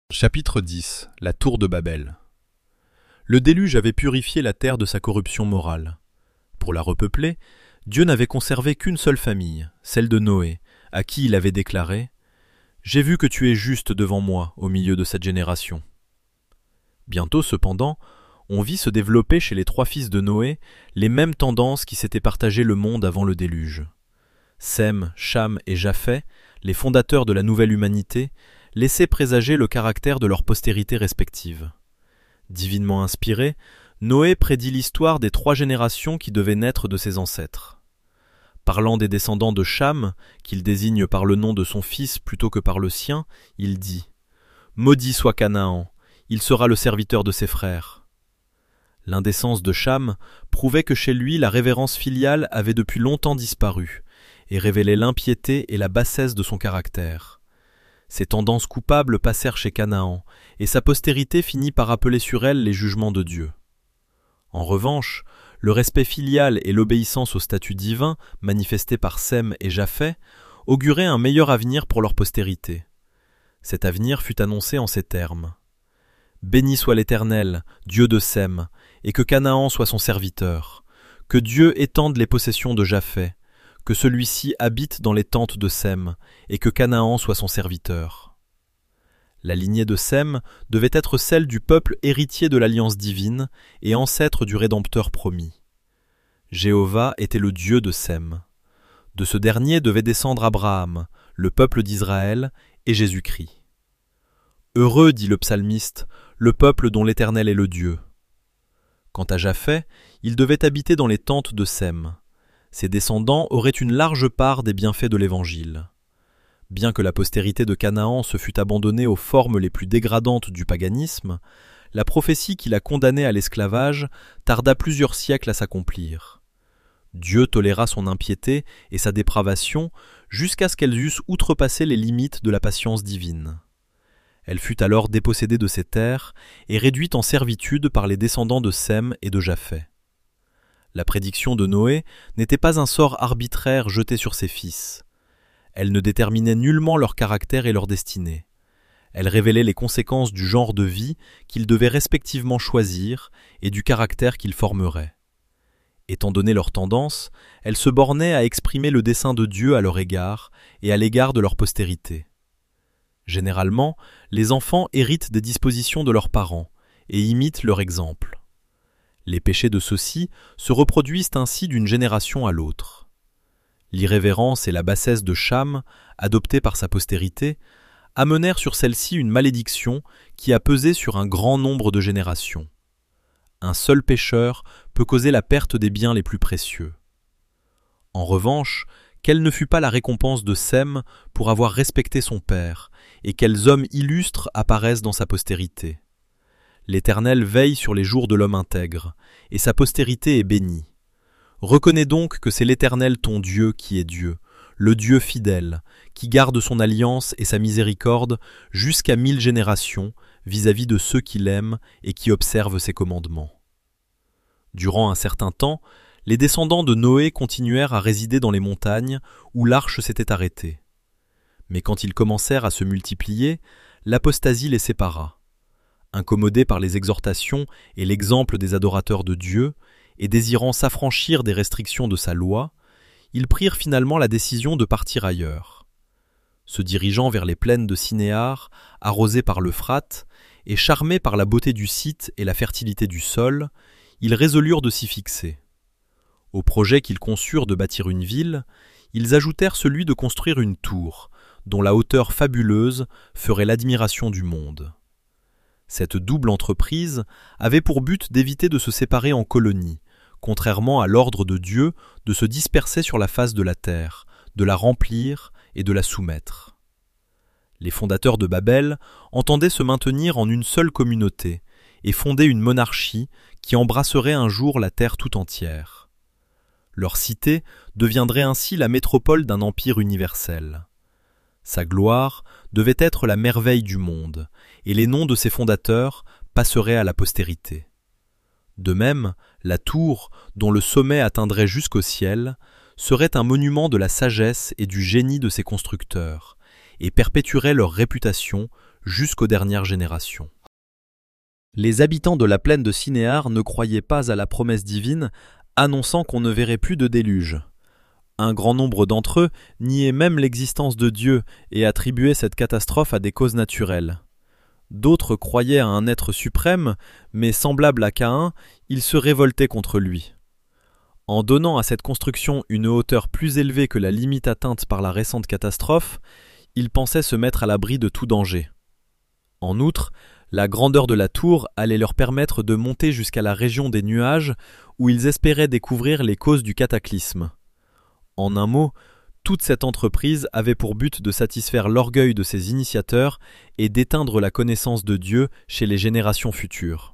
Chapitre 10. La tour de Babel. Le déluge avait purifié la terre de sa corruption morale. Pour la repeupler, Dieu n'avait conservé qu'une seule famille, celle de Noé, à qui il avait déclaré « J'ai vu que tu es juste devant moi au milieu de cette génération ». Bientôt, cependant, on vit se développer chez les trois fils de Noé les mêmes tendances qui s'étaient partagées le monde avant le déluge. Sem, Cham et Japheth, les fondateurs de la nouvelle humanité, laissaient présager le caractère de leur postérité respective. Divinement inspiré, Noé prédit l'histoire des trois générations qui devaient naître de ses ancêtres. Parlant des descendants de Cham, qu'il désigne par le nom de son fils plutôt que par le sien, il dit « Maudit soit Canaan, il sera le serviteur de ses frères ». L'indécence de Cham prouvait que chez lui la révérence filiale avait depuis longtemps disparu et révélait l'impiété et la bassesse de son caractère. Ces tendances coupables passèrent chez Canaan, et sa postérité finit par appeler sur elle les jugements de Dieu. En revanche, le respect filial et l'obéissance au statut divin, manifestés par Sem et Japheth, auguraient un meilleur avenir pour leur postérité. Cet avenir fut annoncé en ces termes. « Béni soit l'Éternel, Dieu de Sem, et que Canaan soit son serviteur. Que Dieu étende les possessions de Japheth, que celui-ci habite dans les tentes de Sem, et que Canaan soit son serviteur. » La lignée de Sem devait être celle du peuple héritier de l'alliance divine et ancêtre du Rédempteur promis. Jéhovah était le Dieu de Sem. De ce dernier devait descendre Abraham, le peuple d'Israël, et Jésus-Christ. « Heureux, dit le psalmiste, le peuple dont l'Éternel est le Dieu. » Quant à Japheth, il devait habiter dans les tentes de Sem. Ses descendants auraient une large part des bienfaits de l'Évangile. Bien que la postérité de Canaan se fût abandonnée aux formes les plus dégradantes du paganisme, la prophétie qui la condamnait à l'esclavage tarda plusieurs siècles à s'accomplir. Dieu toléra son impiété et sa dépravation jusqu'à ce qu'elles eussent outrepassé les limites de la patience divine. Elle fut alors dépossédée de ses terres et réduite en servitude par les descendants de Sem et de Japheth. La prédiction de Noé n'était pas un sort arbitraire jeté sur ses fils. Elle ne déterminait nullement leur caractère et leur destinée. Elle révélait les conséquences du genre de vie qu'ils devaient respectivement choisir et du caractère qu'ils formeraient. Étant donné leur tendance, elle se bornait à exprimer le dessein de Dieu à leur égard et à l'égard de leur postérité. Généralement, les enfants héritent des dispositions de leurs parents et imitent leur exemple. Les péchés de ceux-ci se reproduisent ainsi d'une génération à l'autre. L'irrévérence et la bassesse de Cham, adoptées par sa postérité, amenèrent sur celle-ci une malédiction qui a pesé sur un grand nombre de générations. Un seul pécheur peut causer la perte des biens les plus précieux. En revanche, quelle ne fut pas la récompense de Sem pour avoir respecté son père, et quels hommes illustres apparaissent dans sa postérité. L'Éternel veille sur les jours de l'homme intègre, et sa postérité est bénie. Reconnais donc que c'est l'Éternel ton Dieu qui est Dieu, le Dieu fidèle, qui garde son alliance et sa miséricorde jusqu'à 1000 générations vis-à-vis de ceux qui l'aiment et qui observent ses commandements. Durant un certain temps, les descendants de Noé continuèrent à résider dans les montagnes où l'arche s'était arrêtée. Mais quand ils commencèrent à se multiplier, l'apostasie les sépara. Incommodés par les exhortations et l'exemple des adorateurs de Dieu, et désirant s'affranchir des restrictions de sa loi, ils prirent finalement la décision de partir ailleurs. Se dirigeant vers les plaines de Sinéar, arrosées par l'Euphrate, et charmés par la beauté du site et la fertilité du sol, ils résolurent de s'y fixer. Au projet qu'ils conçurent de bâtir une ville, ils ajoutèrent celui de construire une tour, dont la hauteur fabuleuse ferait l'admiration du monde. Cette double entreprise avait pour but d'éviter de se séparer en colonies, contrairement à l'ordre de Dieu de se disperser sur la face de la terre, de la remplir et de la soumettre. Les fondateurs de Babel entendaient se maintenir en une seule communauté et fonder une monarchie qui embrasserait un jour la terre tout entière. Leur cité deviendrait ainsi la métropole d'un empire universel. Sa gloire devait être la merveille du monde, et les noms de ses fondateurs passeraient à la postérité. De même, la tour, dont le sommet atteindrait jusqu'au ciel, serait un monument de la sagesse et du génie de ses constructeurs, et perpétuerait leur réputation jusqu'aux dernières générations. Les habitants de la plaine de Sinéar ne croyaient pas à la promesse divine, annonçant qu'on ne verrait plus de déluge. Un grand nombre d'entre eux niaient même l'existence de Dieu et attribuaient cette catastrophe à des causes naturelles. D'autres croyaient à un être suprême, mais semblable à Caïn, ils se révoltaient contre lui. En donnant à cette construction une hauteur plus élevée que la limite atteinte par la récente catastrophe, ils pensaient se mettre à l'abri de tout danger. En outre, la grandeur de la tour allait leur permettre de monter jusqu'à la région des nuages où ils espéraient découvrir les causes du cataclysme. En un mot, toute cette entreprise avait pour but de satisfaire l'orgueil de ses initiateurs et d'éteindre la connaissance de Dieu chez les générations futures.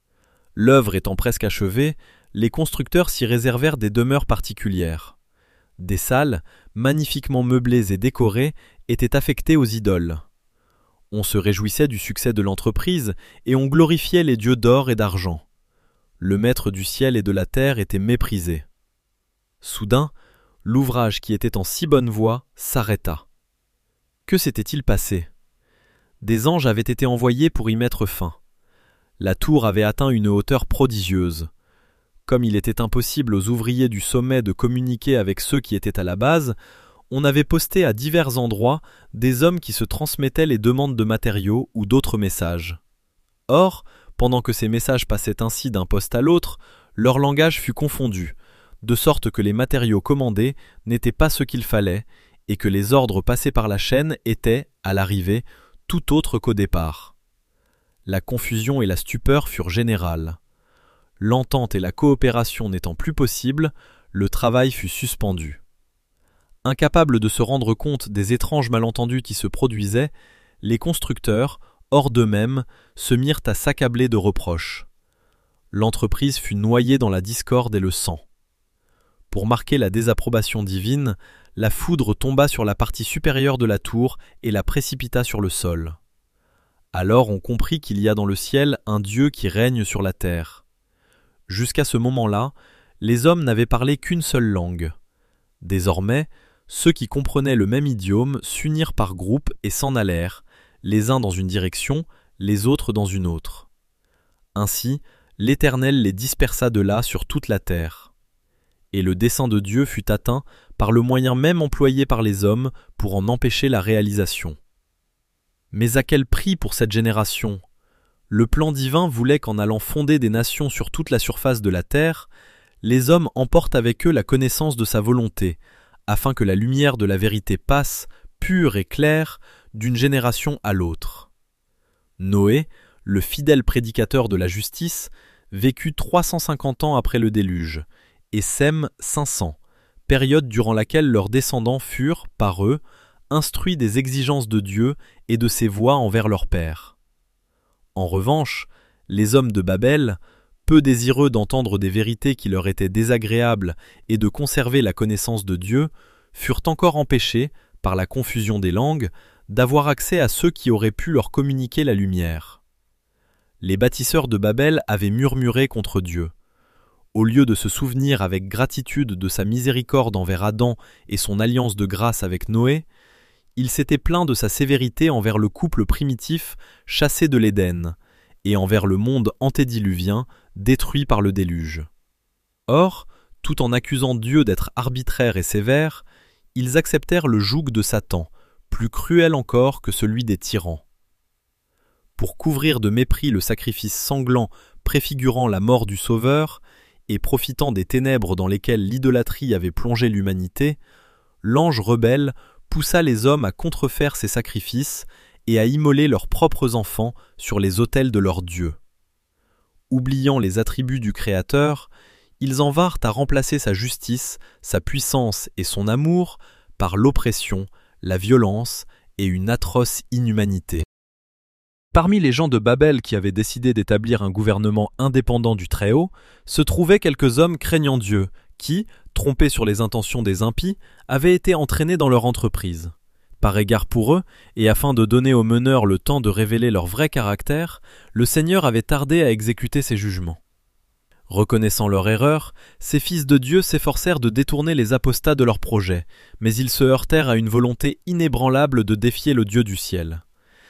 L'œuvre étant presque achevée, les constructeurs s'y réservèrent des demeures particulières. Des salles, magnifiquement meublées et décorées, étaient affectées aux idoles. On se réjouissait du succès de l'entreprise et on glorifiait les dieux d'or et d'argent. Le maître du ciel et de la terre était méprisé. Soudain, l'ouvrage qui était en si bonne voie s'arrêta. Que s'était-il passé ? Des anges avaient été envoyés pour y mettre fin. La tour avait atteint une hauteur prodigieuse. Comme il était impossible aux ouvriers du sommet de communiquer avec ceux qui étaient à la base, on avait posté à divers endroits des hommes qui se transmettaient les demandes de matériaux ou d'autres messages. Or, pendant que ces messages passaient ainsi d'un poste à l'autre, leur langage fut confondu, de sorte que les matériaux commandés n'étaient pas ce qu'il fallait, et que les ordres passés par la chaîne étaient, à l'arrivée, tout autres qu'au départ. La confusion et la stupeur furent générales. L'entente et la coopération n'étant plus possibles, le travail fut suspendu. Incapables de se rendre compte des étranges malentendus qui se produisaient, les constructeurs, hors d'eux-mêmes, se mirent à s'accabler de reproches. L'entreprise fut noyée dans la discorde et le sang. Pour marquer la désapprobation divine, la foudre tomba sur la partie supérieure de la tour et la précipita sur le sol. Alors on comprit qu'il y a dans le ciel un Dieu qui règne sur la terre. Jusqu'à ce moment-là, les hommes n'avaient parlé qu'une seule langue. Désormais, ceux qui comprenaient le même idiome s'unirent par groupes et s'en allèrent, les uns dans une direction, les autres dans une autre. Ainsi, l'Éternel les dispersa de là sur toute la terre. Et le dessein de Dieu fut atteint par le moyen même employé par les hommes pour en empêcher la réalisation. Mais à quel prix pour cette génération ? Le plan divin voulait qu'en allant fonder des nations sur toute la surface de la terre, les hommes emportent avec eux la connaissance de sa volonté, afin que la lumière de la vérité passe, pure et claire, d'une génération à l'autre. Noé, le fidèle prédicateur de la justice, vécut 350 ans après le déluge, et Sem 500, période durant laquelle leurs descendants furent, par eux, instruits des exigences de Dieu et de ses voies envers leur père. En revanche, les hommes de Babel, peu désireux d'entendre des vérités qui leur étaient désagréables et de conserver la connaissance de Dieu, furent encore empêchés, par la confusion des langues, d'avoir accès à ceux qui auraient pu leur communiquer la lumière. Les bâtisseurs de Babel avaient murmuré contre Dieu. Au lieu de se souvenir avec gratitude de sa miséricorde envers Adam et son alliance de grâce avec Noé, ils s'étaient plaints de sa sévérité envers le couple primitif chassé de l'Éden, et envers le monde antédiluvien détruit par le déluge. Or, tout en accusant Dieu d'être arbitraire et sévère, ils acceptèrent le joug de Satan, plus cruel encore que celui des tyrans. Pour couvrir de mépris le sacrifice sanglant préfigurant la mort du Sauveur, et profitant des ténèbres dans lesquelles l'idolâtrie avait plongé l'humanité, l'ange rebelle poussa les hommes à contrefaire ces sacrifices et à immoler leurs propres enfants sur les autels de leurs dieux. Oubliant les attributs du Créateur, ils en vinrent à remplacer sa justice, sa puissance et son amour par l'oppression, la violence et une atroce inhumanité. Parmi les gens de Babel qui avaient décidé d'établir un gouvernement indépendant du Très-Haut, se trouvaient quelques hommes craignant Dieu, qui, trompés sur les intentions des impies, avaient été entraînés dans leur entreprise. Par égard pour eux, et afin de donner aux meneurs le temps de révéler leur vrai caractère, le Seigneur avait tardé à exécuter ses jugements. Reconnaissant leur erreur, ces fils de Dieu s'efforcèrent de détourner les apostats de leurs projets, mais ils se heurtèrent à une volonté inébranlable de défier le Dieu du ciel.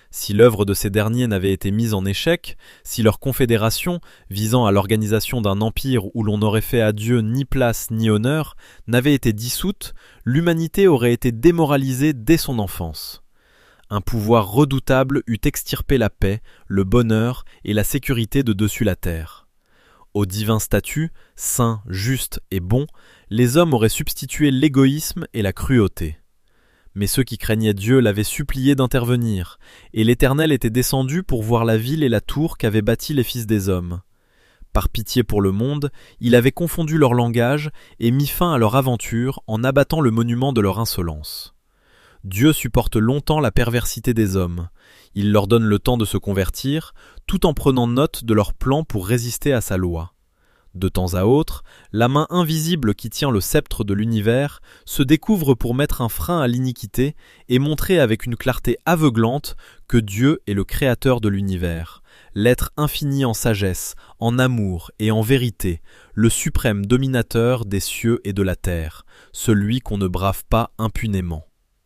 Si l'œuvre de ces derniers n'avait été mise en échec, si leur confédération, visant à l'organisation d'un empire où l'on n'aurait fait à Dieu ni place ni honneur, n'avait été dissoute, l'humanité aurait été démoralisée dès son enfance. Un pouvoir redoutable eût extirpé la paix, le bonheur et la sécurité de dessus la terre. Au divin statut, saint, juste et bon, les hommes auraient substitué l'égoïsme et la cruauté. Mais ceux qui craignaient Dieu l'avaient supplié d'intervenir, et l'Éternel était descendu pour voir la ville et la tour qu'avaient bâtie les fils des hommes. Par pitié pour le monde, il avait confondu leur langage et mis fin à leur aventure en abattant le monument de leur insolence. Dieu supporte longtemps la perversité des hommes. Il leur donne le temps de se convertir, tout en prenant note de leurs plans pour résister à sa loi. De temps à autre, la main invisible qui tient le sceptre de l'univers se découvre pour mettre un frein à l'iniquité et montrer avec une clarté aveuglante que Dieu est le créateur de l'univers, l'être infini en sagesse, en amour et en vérité, le suprême dominateur des cieux et de la terre, celui qu'on ne brave pas impunément.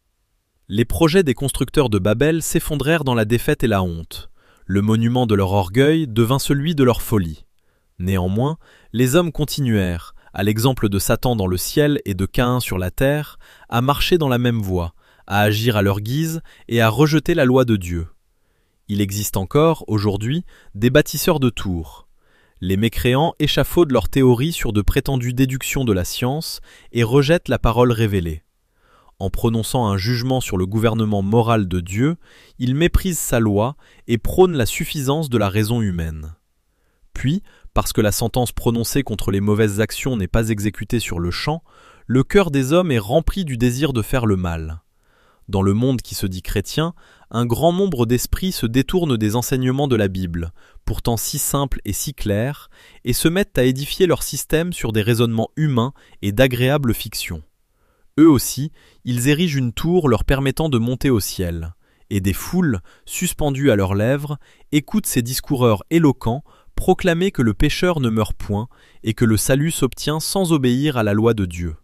Les projets des constructeurs de Babel s'effondrèrent dans la défaite et la honte. Le monument de leur orgueil devint celui de leur folie. Néanmoins, les hommes continuèrent, à l'exemple de Satan dans le ciel et de Caïn sur la terre, à marcher dans la même voie, à agir à leur guise et à rejeter la loi de Dieu. Il existe encore, aujourd'hui, des bâtisseurs de tours. Les mécréants échafaudent leurs théories sur de prétendues déductions de la science et rejettent la parole révélée. En prononçant un jugement sur le gouvernement moral de Dieu, ils méprisent sa loi et prônent la suffisance de la raison humaine. Puis, parce que la sentence prononcée contre les mauvaises actions n'est pas exécutée sur le champ, le cœur des hommes est rempli du désir de faire le mal. Dans le monde qui se dit chrétien, un grand nombre d'esprits se détournent des enseignements de la Bible, pourtant si simples et si clairs, et se mettent à édifier leur système sur des raisonnements humains et d'agréables fictions. Eux aussi, ils érigent une tour leur permettant de monter au ciel, et des foules, suspendues à leurs lèvres, écoutent ces discoureurs éloquents proclamer que le pécheur ne meurt point et que le salut s'obtient sans obéir à la loi de Dieu.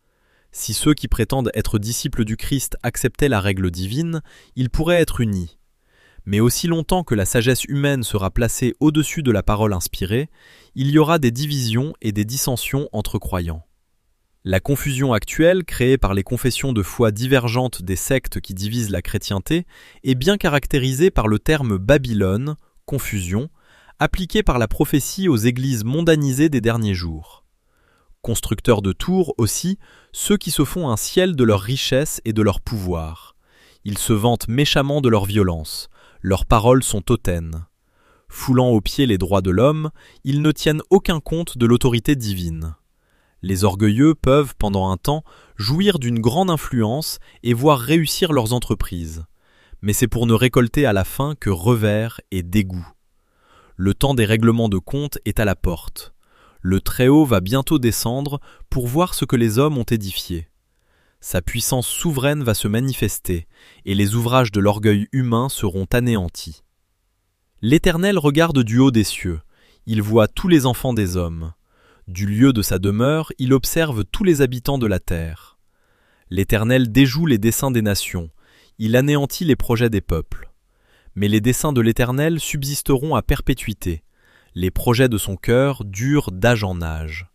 Si ceux qui prétendent être disciples du Christ acceptaient la règle divine, ils pourraient être unis. Mais aussi longtemps que la sagesse humaine sera placée au-dessus de la parole inspirée, il y aura des divisions et des dissensions entre croyants. La confusion actuelle, créée par les confessions de foi divergentes des sectes qui divisent la chrétienté, est bien caractérisée par le terme Babylone, confusion, appliqué par la prophétie aux églises mondanisées des derniers jours. Constructeurs de tours aussi, ceux qui se font un ciel de leur richesse et de leur pouvoir. Ils se vantent méchamment de leur violence, leurs paroles sont hautaines. Foulant aux pieds les droits de l'homme, ils ne tiennent aucun compte de l'autorité divine. Les orgueilleux peuvent, pendant un temps, jouir d'une grande influence et voir réussir leurs entreprises. Mais c'est pour ne récolter à la fin que revers et dégoût. Le temps des règlements de compte est à la porte. Le Très-Haut va bientôt descendre pour voir ce que les hommes ont édifié. Sa puissance souveraine va se manifester, et les ouvrages de l'orgueil humain seront anéantis. L'Éternel regarde du haut des cieux, il voit tous les enfants des hommes. Du lieu de sa demeure, il observe tous les habitants de la terre. L'Éternel déjoue les desseins des nations, il anéantit les projets des peuples. Mais les desseins de l'Éternel subsisteront à perpétuité. Les projets de son cœur durent d'âge en âge.